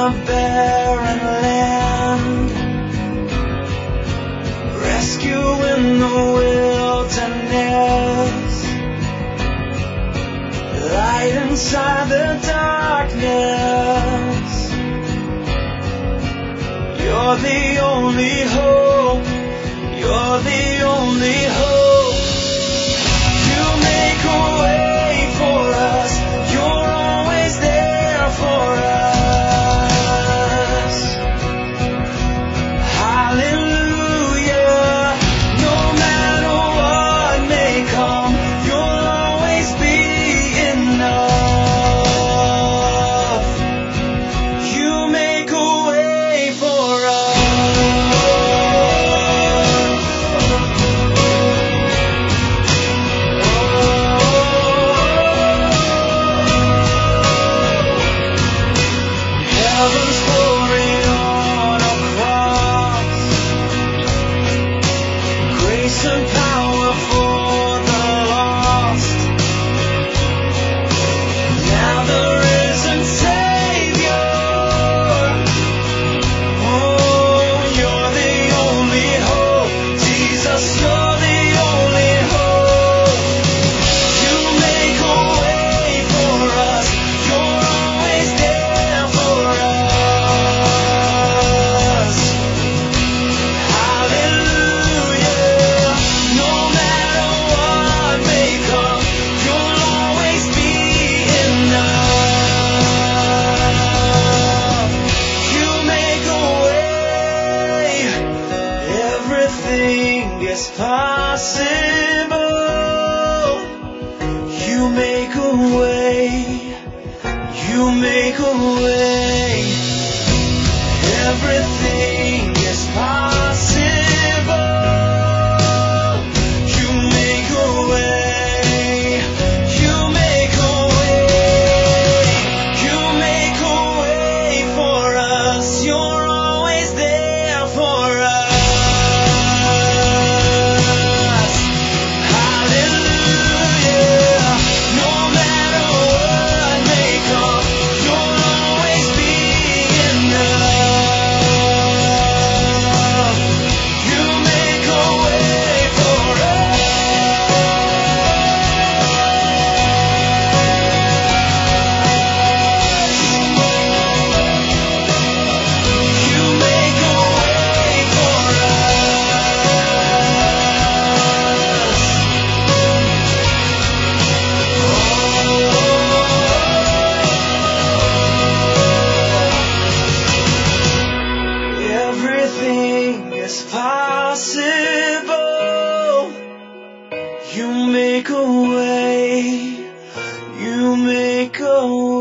a barren land, rescue in the wilderness, light inside the darkness. You're the only hope, you're the only hope. You make a way for us, you're always there for us. Hallelujah, no matter what may come, you'll always be enough. You make a way for us. Heaven's glory on a cross, grace and power for the lost. Now the risen Savior, oh, you're the only hope. Jesus, you're the only hope. You make a way for us, you're always there for us. Hallelujah, no matter what may come, you'll always be enough. You make a way, everything is possible. You make a way, you make a way, everything is possible. You make a way, you make a way, you make a way for us, you're always there for us. Hallelujah, no matter what may come, you'll always be enough. You make a way for us. You make a way for us. Everything is possible. You make a way, you make a way.